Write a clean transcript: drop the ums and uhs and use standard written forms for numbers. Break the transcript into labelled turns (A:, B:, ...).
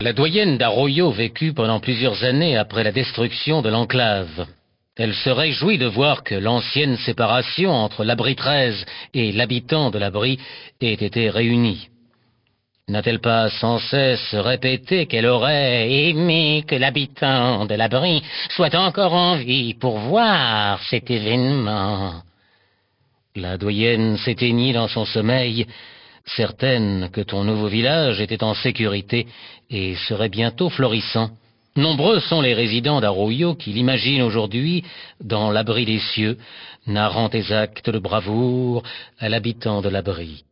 A: La doyenne d'Arroyo vécut pendant plusieurs années après la destruction de l'enclave. Elle se réjouit de voir que l'ancienne séparation entre l'abri 13 et l'habitant de l'abri ait été réunie. N'a-t-elle pas sans cesse répété qu'elle aurait aimé que l'habitant de l'abri soit encore en vie pour voir cet événement? La doyenne s'éteignit dans son sommeil, certaine que ton nouveau village était en sécurité et serait bientôt florissant. Nombreux sont les résidents d'Arroyo qui l'imaginent aujourd'hui dans l'abri des cieux, narrant tes actes de bravoure à l'habitant de l'abri.